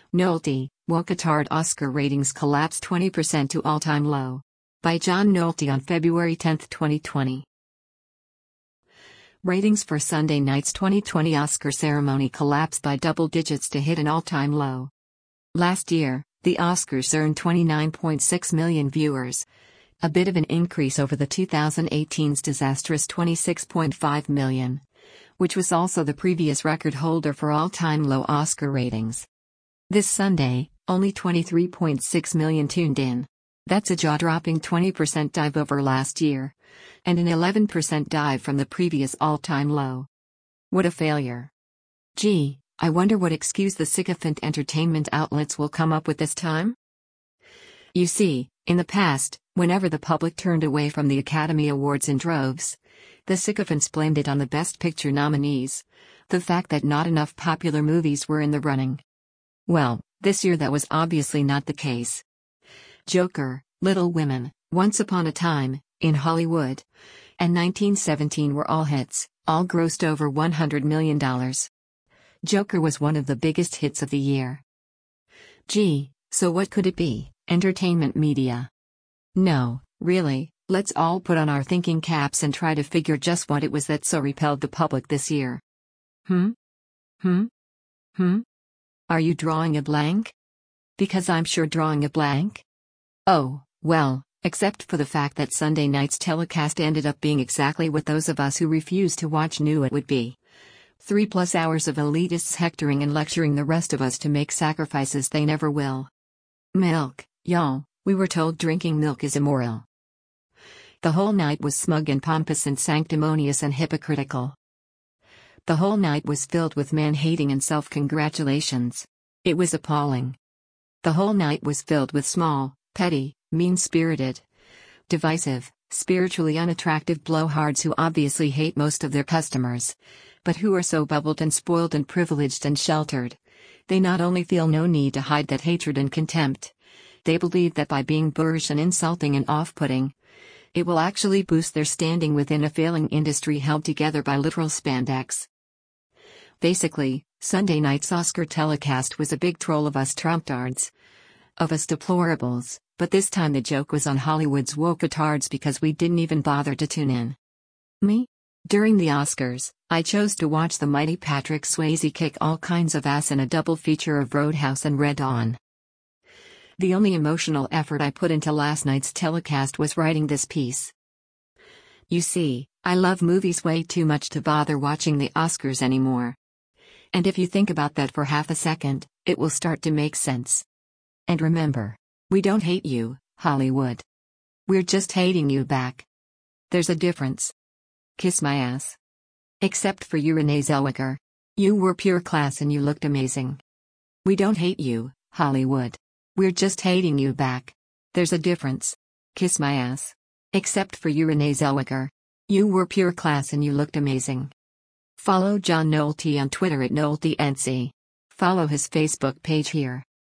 Nolte, Woke-A-Tard Oscar ratings collapse 20% to all-time low. By John Nolte on February 10, 2020. Ratings for Sunday night's 2020 Oscar ceremony collapsed by double digits to hit an all-time low. Last year, the Oscars earned 29.6 million viewers, a bit of an increase over the 2018's disastrous 26.5 million, which was also the previous record holder for all-time low Oscar ratings. This Sunday, only 23.6 million tuned in. That's a jaw-dropping 20% dive over last year, and an 11% dive from the previous all-time low. What a failure. Gee, I wonder what excuse the sycophant entertainment outlets will come up with this time? You see, in the past, whenever the public turned away from the Academy Awards in droves, the sycophants blamed it on the Best Picture nominees, the fact that not enough popular movies were in the running. Well, this year that was obviously not the case. Joker, Little Women, Once Upon a Time, In Hollywood, and 1917 were all hits, all grossed over $100 million. Joker was one of the biggest hits of the year. Gee, so what could it be? Entertainment media? No, really, let's all put on our thinking caps and try to figure just what it was that so repelled the public this year. Are you drawing a blank? Because I'm sure drawing a blank. Oh, well, except for the fact that Sunday night's telecast ended up being exactly what those of us who refused to watch knew it would be. 3+ hours of elitists hectoring and lecturing the rest of us to make sacrifices they never will. Milk, y'all, we were told drinking milk is immoral. The whole night was smug and pompous and sanctimonious and hypocritical. The whole night was filled with man-hating and self-congratulations. It was appalling. The whole night was filled with small, petty, mean-spirited, divisive, spiritually unattractive blowhards who obviously hate most of their customers, but who are so bubbled and spoiled and privileged and sheltered. They not only feel no need to hide that hatred and contempt, they believe that by being boorish and insulting and off-putting, it will actually boost their standing within a failing industry held together by literal spandex. Basically, Sunday night's Oscar telecast was a big troll of us Trump-tards. Of us deplorables, but this time the joke was on Hollywood's woke-a-tards because we didn't even bother to tune in. Me? During the Oscars, I chose to watch the mighty Patrick Swayze kick all kinds of ass in a double feature of Roadhouse and Red Dawn. The only emotional effort I put into last night's telecast was writing this piece. You see, I love movies way too much to bother watching the Oscars anymore. And if you think about that for half a second, it will start to make sense. And remember, we don't hate you, Hollywood. We're just hating you back. There's a difference. Kiss my ass. Except for you, Renee Zellweger. You were pure class and you looked amazing. We don't hate you, Hollywood. We're just hating you back. There's a difference. Kiss my ass. Except for you, Renee Zellweger. You were pure class and you looked amazing. Follow John Nolte on Twitter @NolteNC. Follow his Facebook page here.